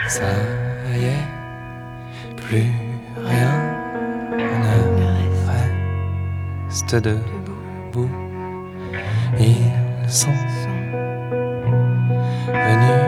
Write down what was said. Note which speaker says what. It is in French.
Speaker 1: Ça y est, plus rien ne reste debout. Ils sont venus